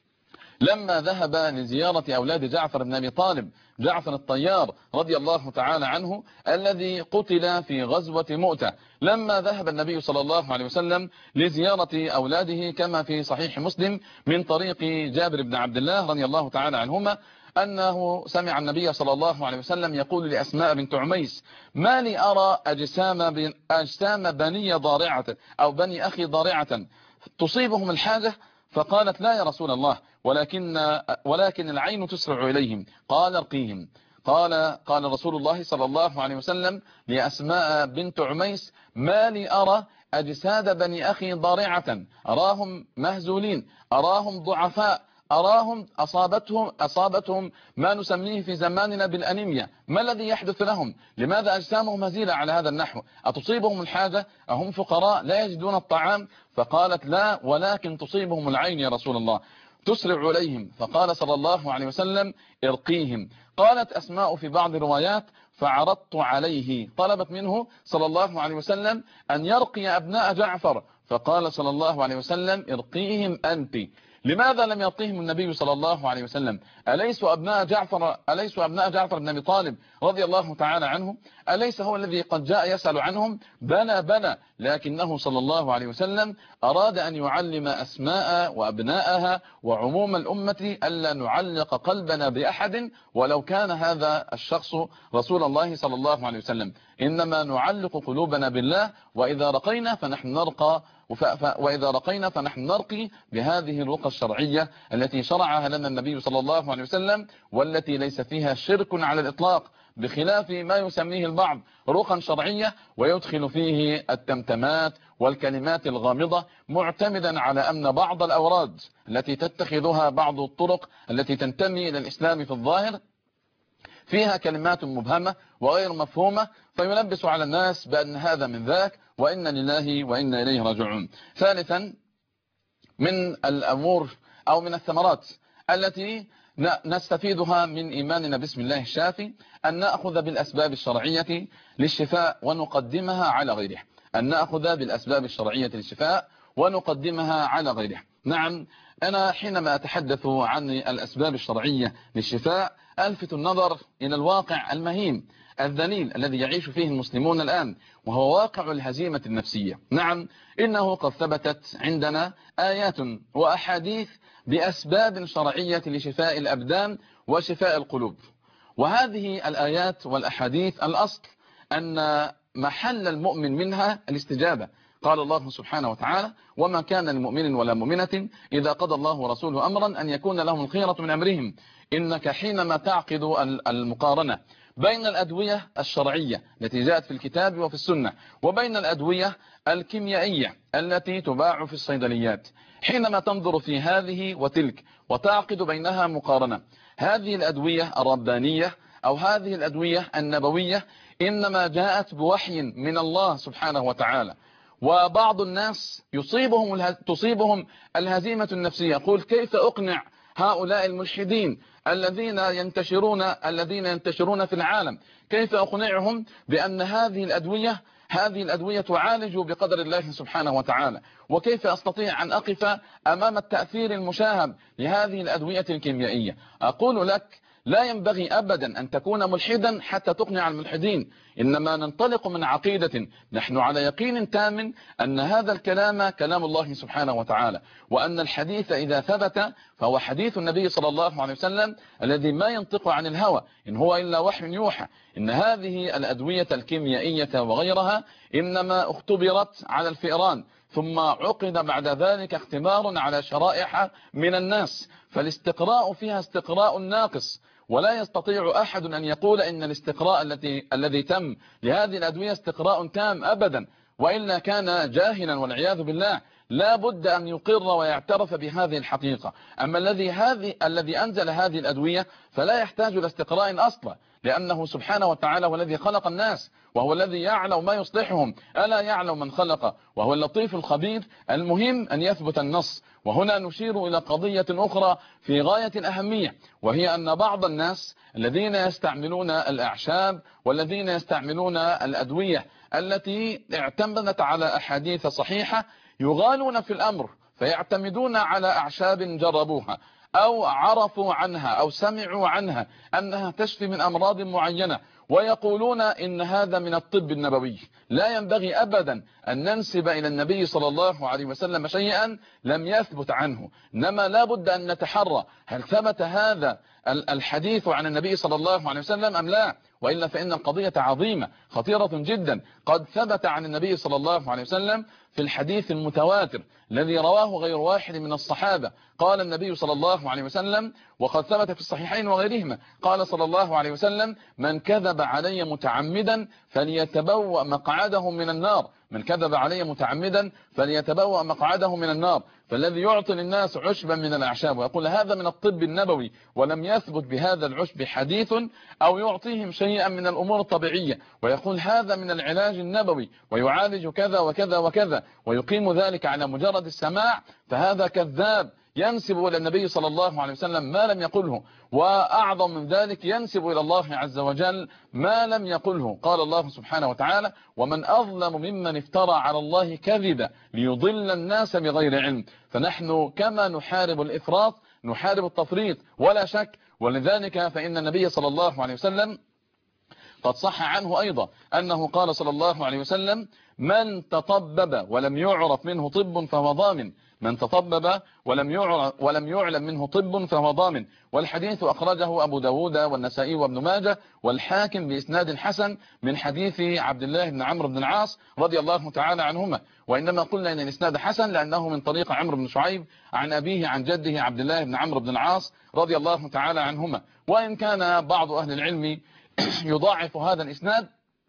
لما ذهب لزيارة أولاد جعفر بن أبي طالب، جعفر الطيار رضي الله تعالى عنه الذي قتل في غزوة مؤتة، لما ذهب النبي صلى الله عليه وسلم لزيارة أولاده كما في صحيح مسلم من طريق جابر بن عبد الله رضي الله تعالى عنهما أنه سمع النبي صلى الله عليه وسلم يقول لأسماء بنت عميس: ما لي أرى أجسام, أجسام بني ضارعة أو بني أخي ضارعة تصيبهم الحاجة؟ فقالت: لا يا رسول الله، ولكن, ولكن العين تسرع إليهم. قال: ارقيهم. قال قال رسول الله صلى الله عليه وسلم لأسماء بنت عميس: ما لي أرى أجساد بني أخي ضارعة، أراهم مهزولين، أراهم ضعفاء، أراهم أصابتهم, أصابتهم ما نسميه في زماننا بالأنيميا. ما الذي يحدث لهم؟ لماذا أجسامهم هزيلة على هذا النحو؟ أتصيبهم الحاجة؟ أهم فقراء لا يجدون الطعام؟ فقالت: لا، ولكن تصيبهم العين يا رسول الله، تسرع إليهم. فقال صلى الله عليه وسلم: ارقيهم. قالت أسماء في بعض الروايات: فعرضت عليه، طلبت منه صلى الله عليه وسلم أن يرقي أبناء جعفر، فقال صلى الله عليه وسلم ارقيهم أنت. لماذا لم يرقيهم النبي صلى الله عليه وسلم؟ أليسوا أبناء جعفر أليسوا أبناء جعفر بن أبي طالب رضي الله تعالى عنه؟ أليس هو الذي قد جاء يسأل عنهم؟ بلى بلى، لكنه صلى الله عليه وسلم أراد أن يعلم أسماء وأبناءها وعموم الأمة ألا نعلق قلبنا بأحد ولو كان هذا الشخص رسول الله صلى الله عليه وسلم، إنما نعلق قلوبنا بالله، وإذا رقينا فنحن نرقى وإذا رقينا فنحن نرقي بهذه الرقى الشرعية التي شرعها لنا النبي صلى الله عليه وسلم، والتي ليس فيها شرك على الإطلاق، بخلاف ما يسميه البعض رقى شرعية ويدخل فيه التمتمات والكلمات الغامضة، معتمدا على أن بعض الأوراد التي تتخذها بعض الطرق التي تنتمي إلى الإسلام في الظاهر فيها كلمات مبهمة وغير مفهومة، فيلبس على الناس بأن هذا من ذاك، وإن لله وإنا إليه راجعون. ثالثا، من الأمور أو من الثمرات التي نستفيدها من إيماننا باسم الله الشافي أن نأخذ بالأسباب الشرعية للشفاء ونقدمها على غيره. أن نأخذ بالأسباب الشرعية للشفاء ونقدمها على غيره. نعم، أنا حينما أتحدث عن الأسباب الشرعية للشفاء ألفت النظر إلى الواقع المهين الذليل الذي يعيش فيه المسلمون الآن، وهو واقع الهزيمة النفسية. نعم، إنه قد ثبتت عندنا آيات وأحاديث بأسباب شرعية لشفاء الأبدان وشفاء القلوب، وهذه الآيات والأحاديث الأصل أن محل المؤمن منها الاستجابة. قال الله سبحانه وتعالى: وما كان لمؤمن ولا مؤمنة إذا قضى الله ورسوله أمرا أن يكون لهم الخيرة من أمرهم. إنك حينما تعقد المقارنة بين الأدوية الشرعية التي جاءت في الكتاب وفي السنة وبين الأدوية الكيميائية التي تباع في الصيدليات، حينما تنظر في هذه وتلك وتعقد بينها مقارنة، هذه الأدوية الربانية أو هذه الأدوية النبوية إنما جاءت بوحي من الله سبحانه وتعالى، وبعض الناس يصيبهم تصيبهم الهزيمة النفسية، يقول: كيف أقنع هؤلاء الملحدين الذين ينتشرون الذين ينتشرون في العالم، كيف أقنعهم بأن هذه الأدوية هذه الأدوية تعالج بقدر الله سبحانه وتعالى؟ وكيف أستطيع أن أقف أمام التأثير المشاهد لهذه الأدوية الكيميائية؟ أقول لك: لا ينبغي أبدا أن تكون ملحدا حتى تقنع الملحدين، إنما ننطلق من عقيدة نحن على يقين تام أن هذا الكلام كلام الله سبحانه وتعالى، وأن الحديث إذا ثبت فهو حديث النبي صلى الله عليه وسلم الذي ما ينطق عن الهوى، إن هو إلا وحي يوحى. إن هذه الأدوية الكيميائية وغيرها إنما اختبرت على الفئران، ثم عقد بعد ذلك اختبار على شرائح من الناس، فالاستقراء فيها استقراء ناقص، ولا يستطيع أحد أن يقول إن الاستقراء الذي الذي تم لهذه الأدوية استقراء تام أبدا، وإلا كان جاهلا والعياذ بالله. لا بد أن يقر ويعترف بهذه الحقيقة. أما الذي هذه الذي أنزل هذه الأدوية فلا يحتاج إلى استقراء أصلا، لأنه سبحانه وتعالى هو الذي خلق الناس، وهو الذي يعلم ما يصلحهم، ألا يعلم من خلق وهو اللطيف الخبير. المهم أن يثبت النص. وهنا نشير إلى قضية أخرى في غاية الأهمية، وهي أن بعض الناس الذين يستعملون الأعشاب والذين يستعملون الأدوية التي اعتمدت على أحاديث صحيحة يغالون في الأمر، فيعتمدون على أعشاب جربوها أو عرفوا عنها أو سمعوا عنها أنها تشفي من أمراض معينة، ويقولون إن هذا من الطب النبوي. لا ينبغي أبدا أن ننسب إلى النبي صلى الله عليه وسلم شيئا لم يثبت عنه، إنما لا بد أن نتحرى هل ثبت هذا الحديث عن النبي صلى الله عليه وسلم أم لا، وإلا فإن القضية عظيمة خطيرة جدا. قد ثبت عن النبي صلى الله عليه وسلم في الحديث المتواتر الذي رواه غير واحد من الصحابة، قال النبي صلى الله عليه وسلم، وقد ثبت في الصحيحين وغيرهما، قال صلى الله عليه وسلم: من كذب علي متعمدا فليتبوأ مقعده من النار. من كذب علي متعمدا فليتبوأ مقعده من النار. فالذي يعطي الناس عشبا من الأعشاب ويقول هذا من الطب النبوي ولم يثبت بهذا العشب حديث، أو يعطيهم شيئا من الأمور الطبيعية ويقول هذا من العلاج النبوي ويعالج كذا وكذا وكذا ويقيم ذلك على مجرد السماع، فهذا كذاب ينسب إلى النبي صلى الله عليه وسلم ما لم يقله، وأعظم من ذلك ينسب إلى الله عز وجل ما لم يقله. قال الله سبحانه وتعالى: ومن أظلم ممن افترى على الله كذبا ليضل الناس بغير علم. فنحن كما نحارب الإفراط نحارب التفريط ولا شك. ولذلك فإن النبي صلى الله عليه وسلم قد صح عنه أيضا أنه قال صلى الله عليه وسلم: من تطبب ولم يعرف منه طب فهو ضامن. من تطبب ولم يعرف ولم يعلم منه طب فهو ضامن. والحديث أخرجه أبو داود والنسائي وابن ماجه والحاكم بإسناد حسن من حديث عبد الله بن عمرو بن العاص رضي الله تعالى عنهما. وإنما قلنا إن الإسناد حسن لأنه من طريق عمرو بن شعيب عن أبيه عن جده عبد الله بن عمرو بن العاص رضي الله تعالى عنهما. وإن كان بعض أهل العلم يضاعف هذا الإسناد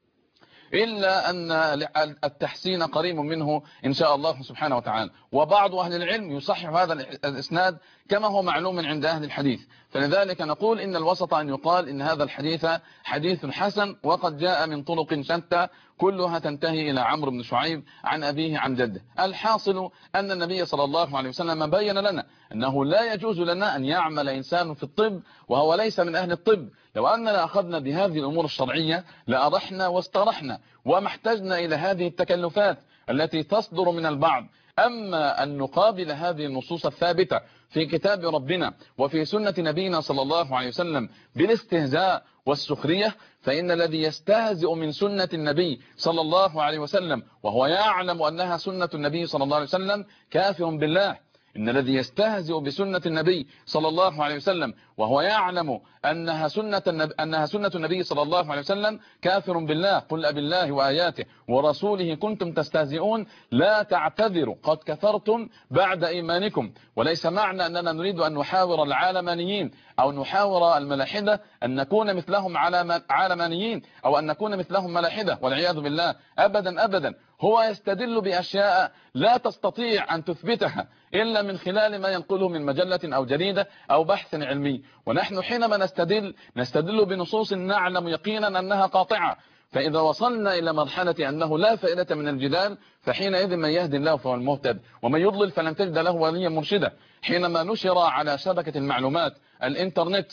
إلا أن التحسين قريب منه إن شاء الله سبحانه وتعالى. وبعض أهل العلم يصحح هذا الإسناد كما هو معلوم عند أهل الحديث. فلذلك نقول إن الوسط أن يقال إن هذا الحديث حديث حسن وقد جاء من طرق شتى كلها تنتهي إلى عمرو بن شعيب عن أبيه عن جده. الحاصل أن النبي صلى الله عليه وسلم بين لنا أنه لا يجوز لنا أن يعمل إنسان في الطب وهو ليس من أهل الطب. لو أننا أخذنا بهذه الأمور الشرعية لأرحنا واسترحنا وما احتجنا إلى هذه التكلفات التي تصدر من البعض. أما أن نقابل هذه النصوص الثابتة في كتاب ربنا وفي سنة نبينا صلى الله عليه وسلم بالاستهزاء والسخرية، فإن الذي يستهزئ من سنة النبي صلى الله عليه وسلم وهو يعلم أنها سنة النبي صلى الله عليه وسلم كافر بالله. إن الذي يستهزئ بسنة النبي صلى الله عليه وسلم وهو يعلم أنها سنة النبي, أنها سنة النبي صلى الله عليه وسلم كافر بالله. قل أبالله وآياته ورسوله كنتم تستهزئون لا تعتذروا قد كفرتم بعد إيمانكم. وليس معنى أننا نريد أن نحاور العالمانيين أو نحاور الملاحدة أن نكون مثلهم عالمانيين أو أن نكون مثلهم ملاحدة والعياذ بالله. أبدا أبدا. هو يستدل بأشياء لا تستطيع أن تثبتها إلا من خلال ما ينقله من مجلة أو جريدة أو بحث علمي. ونحن حينما نستدل نستدل بنصوص نعلم يقينا أنها قاطعة. فإذا وصلنا إلى مرحلة أنه لا فائدة من الجدال فحينئذ من يهدي الله فهو المهتد ومن يضلل فلن تجد له وليا مرشدا. حينما نشر على شبكة المعلومات الإنترنت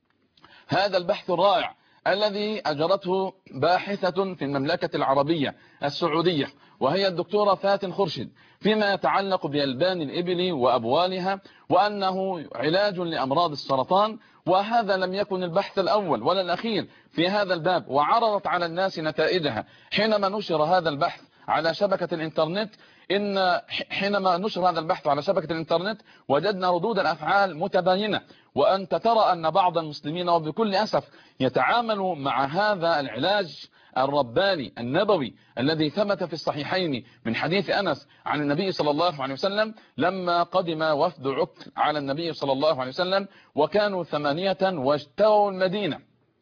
هذا البحث الرائع الذي أجرته باحثة في المملكة العربية السعودية وهي الدكتورة فاتن خرشد فيما يتعلق بألبان الإبل وأبوالها وأنه علاج لأمراض السرطان، وهذا لم يكن البحث الأول ولا الأخير في هذا الباب، وعرضت على الناس نتائجها. حينما نشر هذا البحث على شبكة الإنترنت إن حينما نشر هذا البحث على شبكة الإنترنت وجدنا ردود الأفعال متباينة. وأنت ترى أن بعض المسلمين وبكل أسف يتعاملوا مع هذا العلاج الرباني النبوي الذي ثبت في الصحيحين من حديث أنس عن النبي صلى الله عليه وسلم لما قدم وفد عكل على النبي صلى الله عليه وسلم وكانوا ثمانية واجتووا المدينة،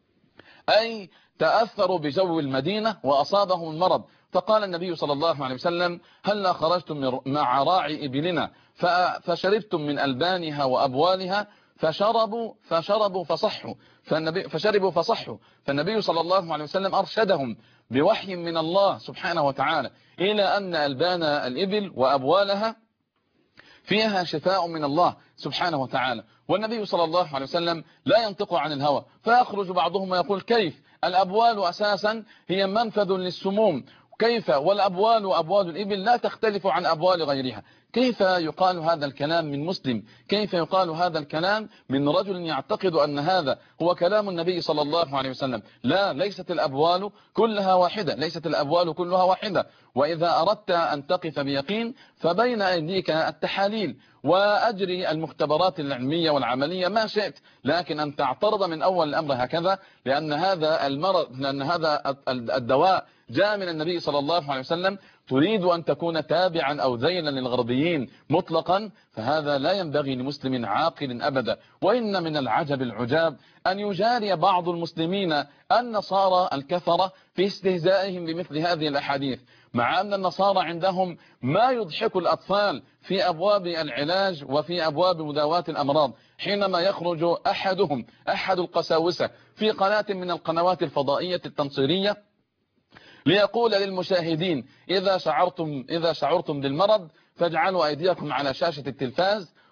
أي تأثروا بجو المدينة وأصابهم المرض. فقال النبي صلى الله عليه وسلم: هلا خرجتم مع راعي إبلنا فشربتم من ألبانها وأبوالها فشربوا فشربوا فصحوا فالنبي فشربوا فصحوا فالنبي صلى الله عليه وسلم أرشدهم بوحي من الله سبحانه وتعالى إلى أن ألبان الإبل وأبوالها فيها شفاء من الله سبحانه وتعالى. والنبي صلى الله عليه وسلم لا ينطق عن الهوى. فيخرج بعضهم ويقول: كيف الأبوال أساسا هي منفذ للسموم، كيف والأبوال وأبوال الإبل لا تختلف عن أبوال غيرها؟ كيف يقال هذا الكلام من مسلم؟ كيف يقال هذا الكلام من رجل يعتقد أن هذا هو كلام النبي صلى الله عليه وسلم؟ لا، ليست الأبوال كلها واحدة، ليست الأبوال كلها واحدة. وإذا أردت أن تقف بيقين فبين أيديك التحاليل وأجري المختبرات العلمية والعملية ما شئت، لكن أن تعترض من أول الأمر هكذا لأن هذا المرض لأن هذا الدواء جاء من النبي صلى الله عليه وسلم تريد أن تكون تابعا أو ذيلا للغربيين مطلقا، فهذا لا ينبغي لمسلم عاقل أبدا. وإن من العجب العجاب أن يجاري بعض المسلمين النصارى الكفرة في استهزائهم بمثل هذه الأحاديث، مع أن النصارى عندهم ما يضحك الأطفال في أبواب العلاج وفي أبواب مداواة الأمراض. حينما يخرج أحدهم أحد القساوسة في قناة من القنوات الفضائية التنصيرية ليقول للمشاهدين: إذا شعرتم إذا شعرتم بالمرض فاجعلوا أيديكم على شاشة التلفاز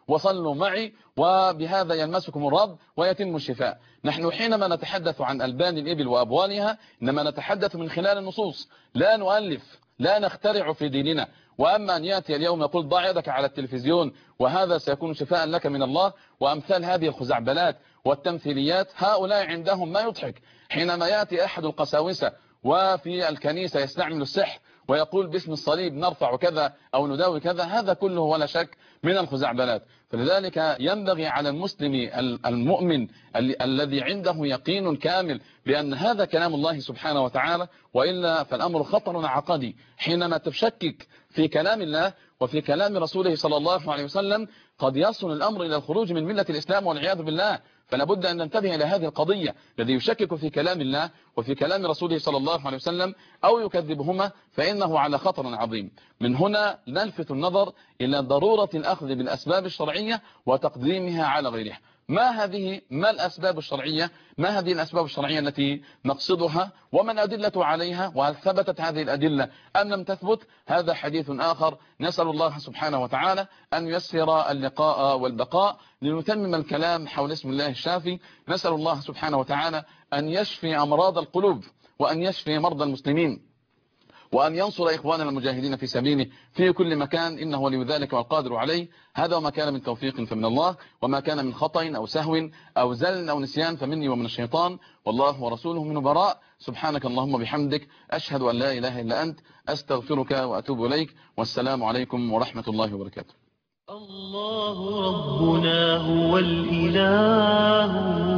وصلوا معي وبهذا يلمسكم الرب ويتم الشفاء. نحن حينما نتحدث عن ألبان الإبل وأبوالها إنما نتحدث من خلال النصوص، لا نؤلف، لا نخترع في ديننا. وأما أن يأتي اليوم يقول ضع يدك على التلفزيون وهذا سيكون شفاء لك من الله، وأمثال هذه الخزعبلات والتمثيليات، هؤلاء عندهم ما يضحك. حينما يأتي أحد القساوسة وفي الكنيسة يستعمل السحر ويقول باسم الصليب نرفع كذا أو نداوي كذا، هذا كله ولا شك من الخزعبلات. فلذلك ينبغي على المسلم المؤمن الذي عنده يقين كامل بأن هذا كلام الله سبحانه وتعالى، وإلا فالأمر خطر عقدي. حينما تشكك في كلام الله وفي كلام رسوله صلى الله عليه وسلم قد يصل الأمر إلى الخروج من ملة الإسلام والعياذ بالله. فلا بد أن ننتبه إلى هذه القضية، الذي يشكك في كلام الله وفي كلام رسوله صلى الله عليه وسلم أو يكذبهما فإنه على خطر عظيم. من هنا نلفت النظر إلى ضرورة الأخذ بالأسباب الشرعية وتقديمها على غيرها. ما هذه ما الأسباب الشرعية؟ ما هذه الأسباب الشرعية التي نقصدها؟ وما الأدلة عليها؟ وهل ثبتت هذه الأدلة أم لم تثبت؟ هذا حديث آخر. نسأل الله سبحانه وتعالى أن ييسر اللقاء والبقاء لنتمم الكلام حول اسم الله الشافي. نسأل الله سبحانه وتعالى أن يشفي أمراض القلوب وأن يشفي مرضى المسلمين وأن ينصر إخواننا المجاهدين في سبيله في كل مكان، إنه ولي ذلك والقادر عليه. هذا وما كان من توفيق فمن الله، وما كان من خطأ أو سهو أو زل أو نسيان فمني ومن الشيطان، والله ورسوله من براء. سبحانك اللهم بحمدك، أشهد أن لا إله إلا أنت، أستغفرك وأتوب إليك، والسلام عليكم ورحمة الله وبركاته. الله ربنا هو الإله،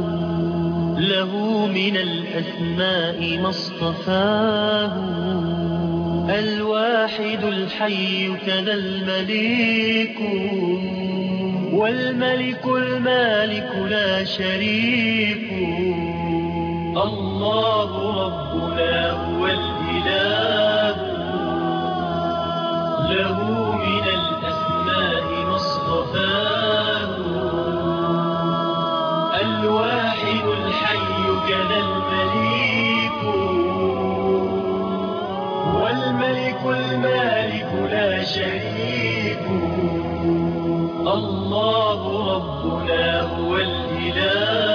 له من الأسماء ما اصطفاه، الواحد الحي كذا المليك، والملك المالك لا شريك. الله ربنا هو الإله، له من الأسماء ما اصطفاه، الواحد الحي كذا المليك، والملك المالك لا شريك. الله ربنا هو الإله.